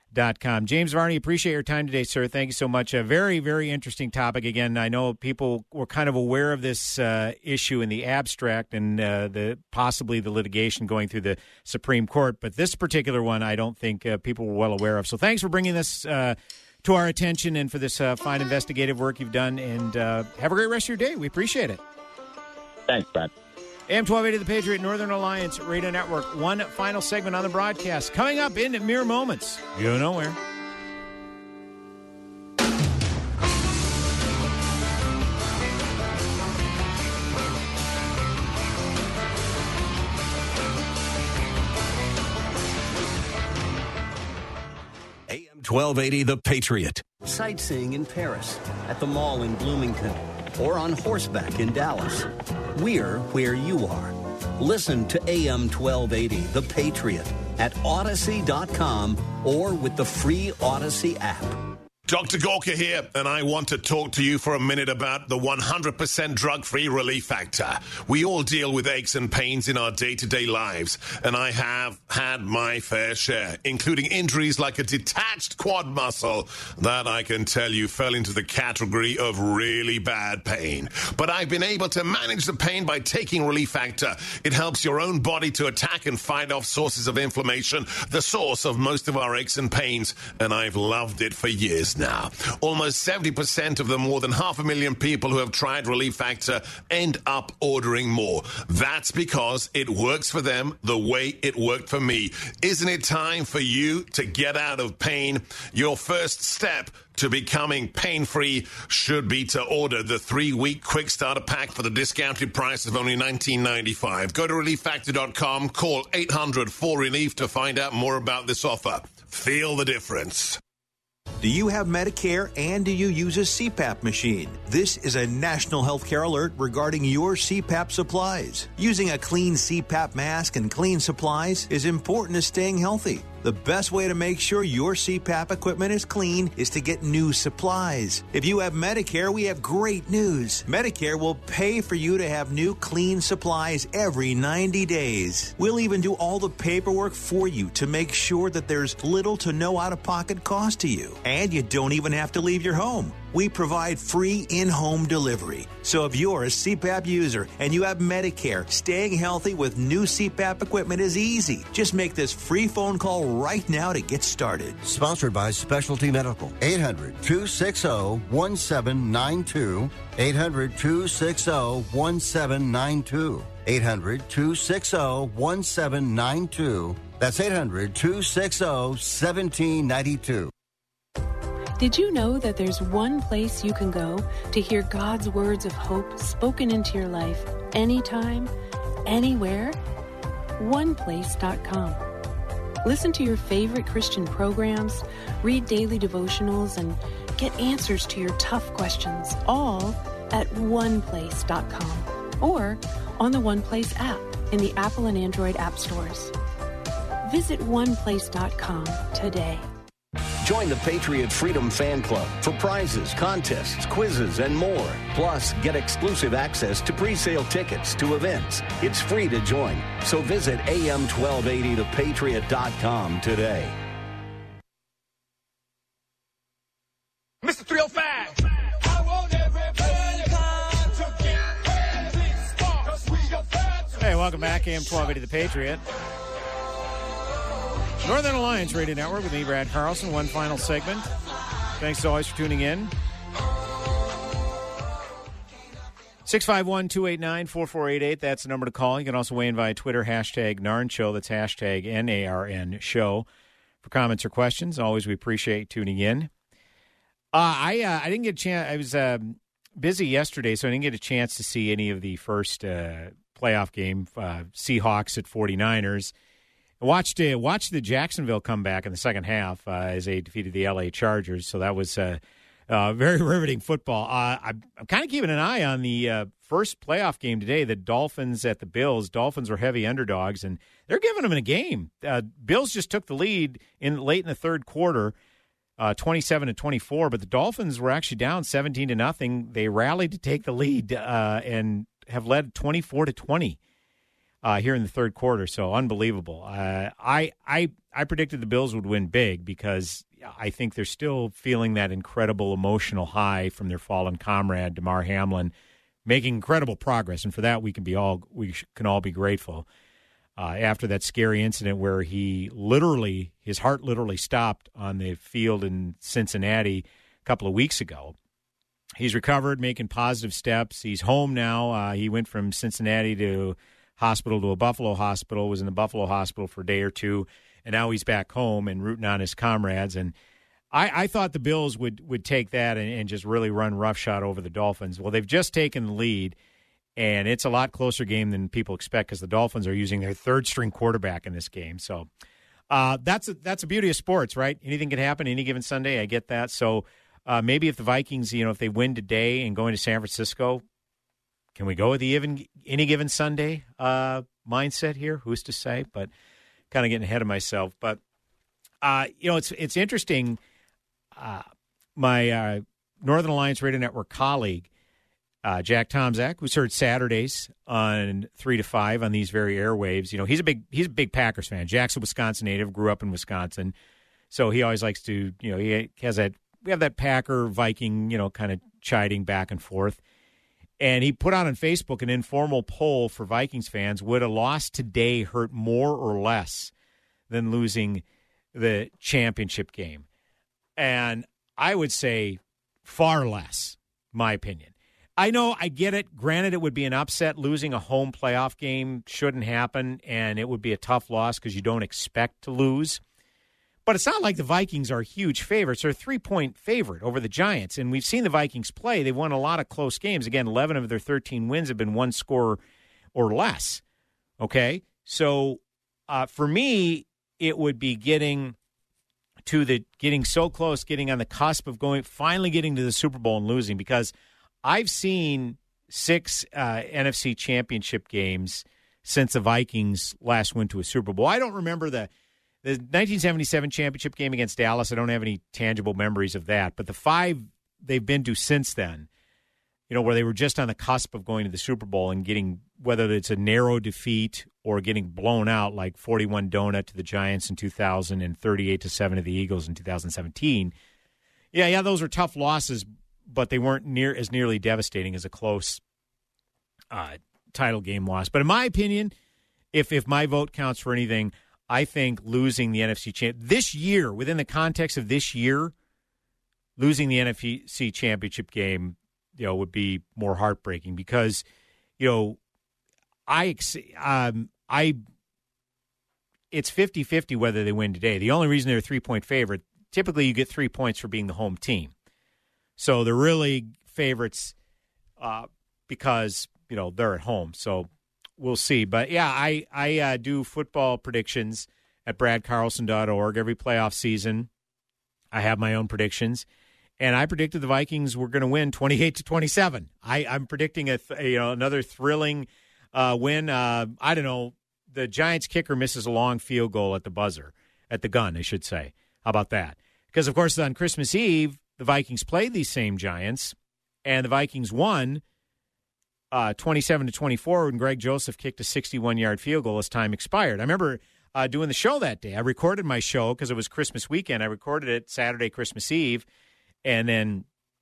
James Varney, appreciate your time today, sir. Thank you so much. A very, very interesting topic. Again, I know people were kind of aware of this issue in the abstract and possibly the litigation going through the Supreme Court, but this particular one I don't think people were well aware of. So thanks for bringing this to our attention and for this fine investigative work you've done, and have a great rest of your day. We appreciate it. Thanks, Brad. AM 1280, the Patriot Northern Alliance Radio Network. One final segment on the broadcast coming up in mere moments. Go nowhere. AM 1280, the Patriot. Sightseeing in Paris, at the mall in Bloomington, or on horseback in Dallas. We're where you are. Listen to AM 1280, The Patriot, at Odyssey.com or with the free Odyssey app. Dr. Gorka here, and I want to talk to you for a minute about the 100% drug-free Relief Factor. We all deal with aches and pains in our day-to-day lives, and I have had my fair share, including injuries like a detached quad muscle that I can tell you fell into the category of really bad pain. But I've been able to manage the pain by taking Relief Factor. It helps your own body to attack and fight off sources of inflammation, the source of most of our aches and pains, and I've loved it for years now. Almost 70% of the more than 500,000 people who have tried Relief Factor end up ordering more. That's because it works for them the way it worked for me. Isn't it time for you to get out of pain? Your first step to becoming pain-free should be to order the 3-week quick starter pack for the discounted price of only $19.95. Go to relieffactor.com, call 800-4RELIEF to find out more about this offer. Feel the difference. Do you have Medicare and do you use a CPAP machine? This is a national healthcare alert regarding your CPAP supplies. Using a clean CPAP mask and clean supplies is important to staying healthy. The best way to make sure your CPAP equipment is clean is to get new supplies. If you have Medicare, we have great news. Medicare will pay for you to have new clean supplies every 90 days. We'll even do all the paperwork for you to make sure that there's little to no out-of-pocket cost to you. And you don't even have to leave your home. We provide free in-home delivery. So if you're a CPAP user and you have Medicare, staying healthy with new CPAP equipment is easy. Just make this free phone call right now to get started. Sponsored by Specialty Medical. 800-260-1792. 800-260-1792. 800-260-1792. That's 800-260-1792. Did you know that there's one place you can go to hear God's words of hope spoken into your life anytime, anywhere? OnePlace.com. Listen to your favorite Christian programs, read daily devotionals, and get answers to your tough questions, all at OnePlace.com or on the OnePlace app in the Apple and Android app stores. Visit OnePlace.com today. Join the Patriot Freedom Fan Club for prizes, contests, quizzes, and more. Plus, get exclusive access to pre-sale tickets to events. It's free to join. So visit am1280thepatriot.com today. Mr. 305. Hey, welcome back. AM 1280 The Patriot. Northern Alliance Radio Network with me, Brad Carlson. One final segment. Thanks as always for tuning in. 651-289-4488. That's the number to call. You can also weigh in via Twitter, hashtag NARN Show. That's hashtag NARN Show. For comments or questions, always we appreciate tuning in. I didn't get a chance. I was busy yesterday, so I didn't get a chance to see any of the first playoff game, Seahawks at 49ers. Watched the Jacksonville comeback in the second half as they defeated the L.A. Chargers, so that was very riveting football. I'm kind of keeping an eye on the first playoff game today, the Dolphins at the Bills. Dolphins were heavy underdogs, and they're giving them a game. Bills just took the lead late in the third quarter, 27-24, but the Dolphins were actually down 17-0. They rallied to take the lead and have led 24-20. here in the third quarter. So unbelievable. I predicted the Bills would win big because I think they're still feeling that incredible emotional high from their fallen comrade, Damar Hamlin, making incredible progress. And for that, we can all be grateful. After that scary incident where his heart literally stopped on the field in Cincinnati a couple of weeks ago. He's recovered, making positive steps. He's home now. He went from Cincinnati to a Buffalo hospital, was in the Buffalo hospital for a day or two, and now he's back home and rooting on his comrades. And I thought the Bills would take that and just really run roughshod over the Dolphins. Well, they've just taken the lead, and it's a lot closer game than people expect because the Dolphins are using their third-string quarterback in this game. So that's a beauty of sports, right? Anything can happen any given Sunday. I get that. So maybe if the Vikings, if they win today and go into San Francisco, can we go with the any given Sunday mindset here? Who's to say? But kind of getting ahead of myself. But it's interesting. My Northern Alliance Radio Network colleague, Jack Tomczak, who's heard Saturdays on 3 to 5 on these very airwaves. He's a big Packers fan. Jack's a Wisconsin native, grew up in Wisconsin, so he always likes to. We have that Packer Viking, kind of chiding back and forth. And he put out on Facebook an informal poll for Vikings fans: would a loss today hurt more or less than losing the championship game? And I would say far less, my opinion. I know, I get it. Granted, it would be an upset. Losing a home playoff game shouldn't happen, and it would be a tough loss because you don't expect to lose. But it's not like the Vikings are huge favorites. They're a 3-point favorite over the Giants, and we've seen the Vikings play. They've won a lot of close games. Again, 11 of their 13 wins have been one score or less. Okay? So for me, it would be getting so close, getting on the cusp of finally getting to the Super Bowl and losing, because I've seen 6 NFC championship games since the Vikings last went to a Super Bowl. I don't remember the 1977 championship game against Dallas. I don't have any tangible memories of that. But the 5 they've been to since then, where they were just on the cusp of going to the Super Bowl and getting, whether it's a narrow defeat or getting blown out like 41 donut to the Giants in 2000 and 38-7 to the Eagles in 2017. Yeah, those were tough losses, but they weren't nearly devastating as a close title game loss. But in my opinion, if my vote counts for anything, I think losing the NFC this year, within the context of this year, losing the NFC championship game, would be more heartbreaking because, it's 50-50 whether they win today. The only reason they're a 3-point favorite, typically you get 3 points for being the home team. So they're really favorites because, they're at home. So we'll see. But, yeah, I do football predictions at bradcarlson.org every playoff season. I have my own predictions. And I predicted the Vikings were going to win 28-27. I'm predicting another thrilling win. I don't know. The Giants kicker misses a long field goal at the gun, I should say. How about that? Because, of course, on Christmas Eve, the Vikings played these same Giants, and the Vikings won 27-24 when Greg Joseph kicked a 61-yard field goal as time expired. I remember doing the show that day. I recorded my show because it was Christmas weekend. I recorded it Saturday, Christmas Eve, and then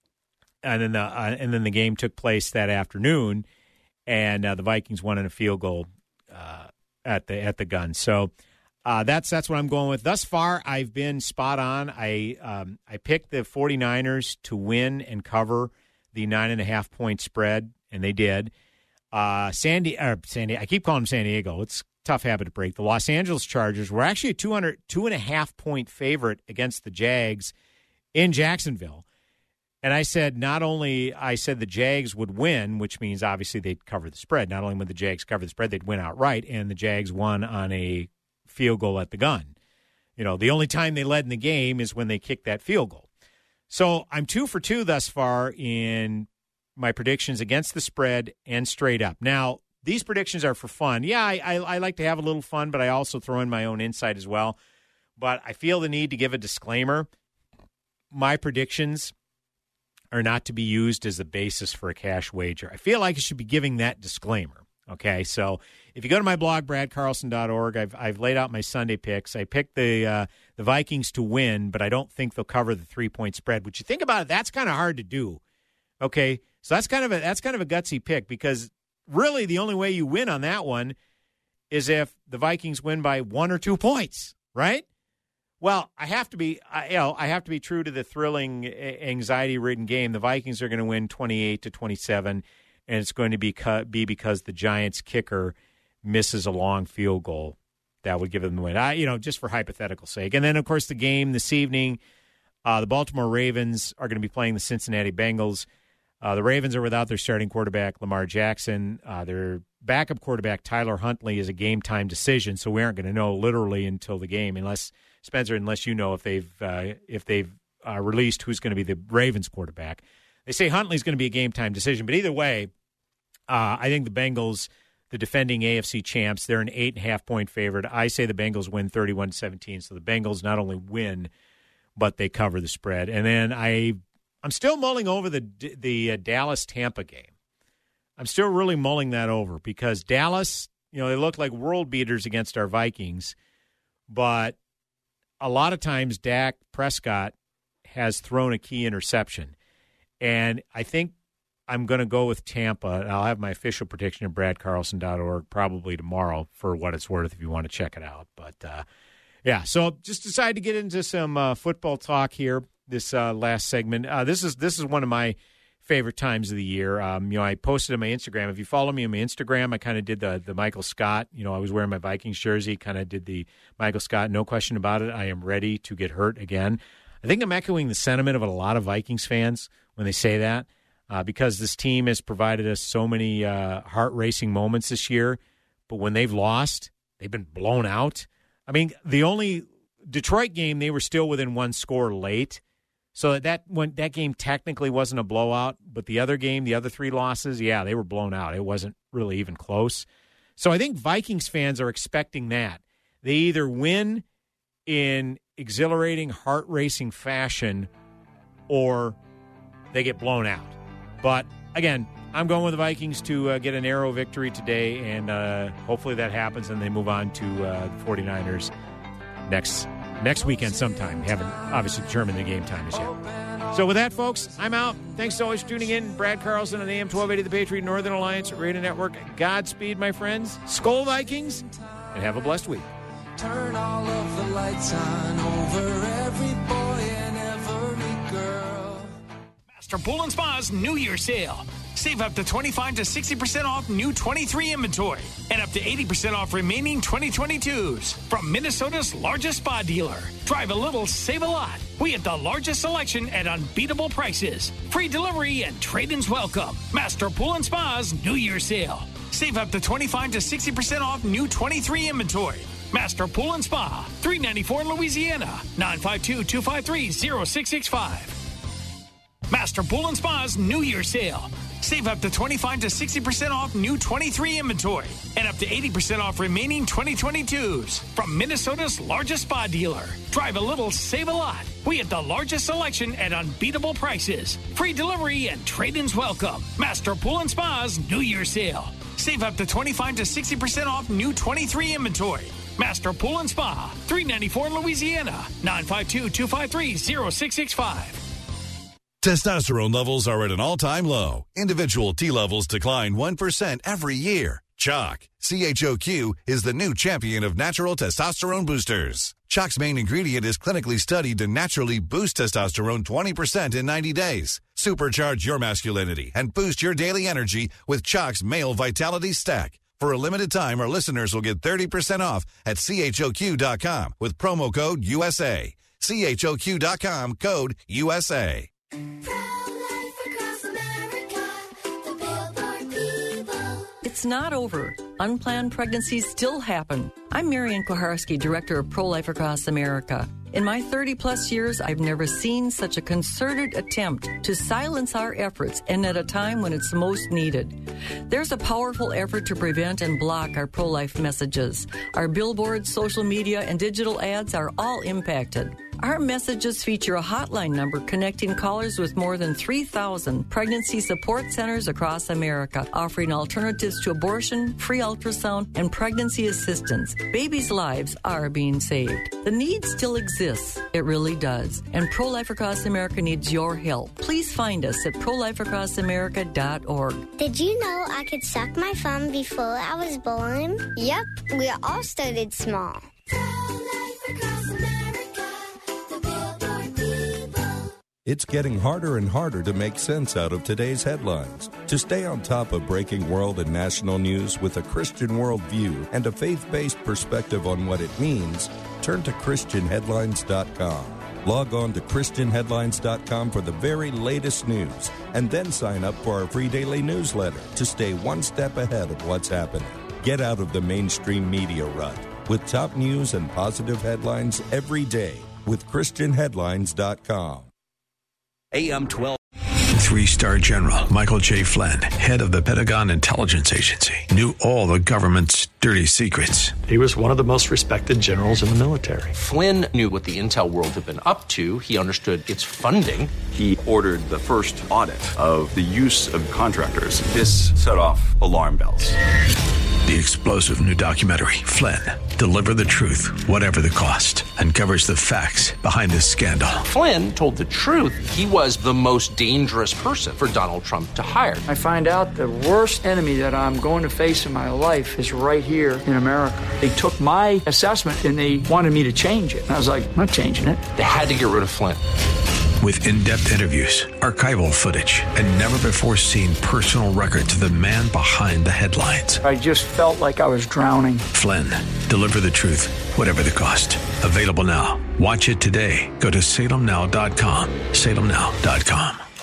the game took place that afternoon, and the Vikings won in a field goal at the gun. So that's what I'm going with. Thus far, I've been spot on. I picked the 49ers to win and cover the 9.5-point spread, and they did. Sandy, I keep calling them San Diego. It's a tough habit to break. The Los Angeles Chargers were actually a 2.5-point favorite against the Jags in Jacksonville. And I said the Jags would win, which means obviously they'd cover the spread. Not only would the Jags cover the spread, they'd win outright, and the Jags won on a field goal at the gun. The only time they led in the game is when they kicked that field goal. So I'm 2 for 2 thus far in my predictions against the spread and straight up. Now, these predictions are for fun. Yeah, I like to have a little fun, but I also throw in my own insight as well. But I feel the need to give a disclaimer. My predictions are not to be used as the basis for a cash wager. I feel like I should be giving that disclaimer. Okay, so if you go to my blog, bradcarlson.org, I've laid out my Sunday picks. I picked the Vikings to win, but I don't think they'll cover the 3-point spread. Which you think about it, that's kind of hard to do. Okay, so that's kind of a gutsy pick because really the only way you win on that one is if the Vikings win by 1 or 2 points, right? Well, I have to be true to the thrilling, anxiety-ridden game. The Vikings are going to win 28-27, and it's going to be because the Giants' kicker misses a long field goal that would give them the win. Just for hypothetical sake. And then, of course, the game this evening, the Baltimore Ravens are going to be playing the Cincinnati Bengals. The Ravens are without their starting quarterback, Lamar Jackson. Their backup quarterback, Tyler Huntley, is a game-time decision, so we aren't going to know literally until the game, unless you know if they've released who's going to be the Ravens quarterback. They say Huntley's going to be a game-time decision, but either way, I think the Bengals, the defending AFC champs, they're an 8.5-point favorite. I say the Bengals win 31-17, so the Bengals not only win, but they cover the spread. And then I'm still mulling over the Dallas-Tampa game. I'm still really mulling that over because Dallas, they look like world beaters against our Vikings, but a lot of times Dak Prescott has thrown a key interception. And I think I'm going to go with Tampa. I'll have my official prediction at bradcarlson.org probably tomorrow for what it's worth if you want to check it out. But, so just decided to get into some football talk here this last segment. This is one of my favorite times of the year. I posted on my Instagram. If you follow me on my Instagram, I kind of did the Michael Scott. I was wearing my Vikings jersey, kind of did the Michael Scott. No question about it. I am ready to get hurt again. I think I'm echoing the sentiment of a lot of Vikings fans when they say that because this team has provided us so many heart-racing moments this year. But when they've lost, they've been blown out. I mean, the only Detroit game, they were still within one score late. So that game technically wasn't a blowout, but the other game, the other 3 losses, they were blown out. It wasn't really even close. So I think Vikings fans are expecting that. They either win in exhilarating, heart-racing fashion or they get blown out. But, again, I'm going with the Vikings to get an arrow victory today, and hopefully that happens and they move on to the 49ers next weekend sometime. We haven't obviously determined the game time as yet. So with that, folks, I'm out. Thanks always for tuning in. Brad Carlson on AM 1280 The Patriot Northern Alliance Radio Network. Godspeed, my friends. Skol Vikings, and have a blessed week. Turn all of the lights on over every boy and every girl. Master Pool and Spa's New Year sale. Save up to 25 to 60% off new 23 inventory and up to 80% off remaining 2022s from Minnesota's largest spa dealer. Drive a little, save a lot. We have the largest selection at unbeatable prices. Free delivery and trade-ins welcome. Master Pool and Spa's New Year sale. Save up to 25 to 60% off new 23 inventory. Master Pool and Spa, 394 in Louisiana, 952-253-0665. Master Pool and Spa's New Year sale. Save up to 25 to 60% off new 23 inventory and up to 80% off remaining 2022s from Minnesota's largest spa dealer. Drive a little, save a lot. We have the largest selection at unbeatable prices. Free delivery and trade-ins welcome. Master Pool and Spa's New Year sale. Save up to 25 to 60% off new 23 inventory. Master Pool and Spa, 394 in Louisiana, 952-253-0665. Testosterone levels are at an all-time low. Individual T levels decline 1% every year. Choq, CHOQ, is the new champion of natural testosterone boosters. Choq's main ingredient is clinically studied to naturally boost testosterone 20% in 90 days. Supercharge your masculinity and boost your daily energy with Choq's Male Vitality Stack. For a limited time, our listeners will get 30% off at CHOQ.com with promo code USA. CHOQ.com, code USA. It's not over. Unplanned pregnancies still happen. I'm Marian Koharski, Director of Pro-Life Across America. In my 30-plus years, I've never seen such a concerted attempt to silence our efforts, and at a time when it's most needed. There's a powerful effort to prevent and block our pro-life messages. Our billboards, social media, and digital ads are all impacted. Our messages feature a hotline number connecting callers with more than 3,000 pregnancy support centers across America, offering alternatives to abortion, free ultrasound, and pregnancy assistance. Babies' lives are being saved. The need still exists. It really does. And Pro-Life Across America needs your help. Please find us at prolifeacrossamerica.org. Did you know I could suck my thumb before I was born? Yep, we all started small. It's getting harder and harder to make sense out of today's headlines. To stay on top of breaking world and national news with a Christian worldview and a faith-based perspective on what it means, turn to ChristianHeadlines.com. Log on to ChristianHeadlines.com for the very latest news, and then sign up for our free daily newsletter to stay one step ahead of what's happening. Get out of the mainstream media rut with top news and positive headlines every day with ChristianHeadlines.com. AM 12. 3-star General Michael J. Flynn, head of the Pentagon Intelligence Agency, knew all the government's dirty secrets. He was one of the most respected generals in the military. Flynn knew what the intel world had been up to. He understood its funding. He ordered the first audit of the use of contractors. This set off alarm bells. The explosive new documentary, Flynn, Deliver the Truth, Whatever the Cost, uncovers the facts behind this scandal. Flynn told the truth. He was the most dangerous person for Donald Trump to hire. I find out the worst enemy that I'm going to face in my life is right here in America. They took my assessment and they wanted me to change it. And I was like, I'm not changing it. They had to get rid of Flynn. With in-depth interviews, archival footage, and never-before-seen personal records of the man behind the headlines. I just felt like I was drowning. Flynn, Deliver the Truth, Whatever the Cost. Available now. Watch it today. Go to salemnow.com. salemnow.com.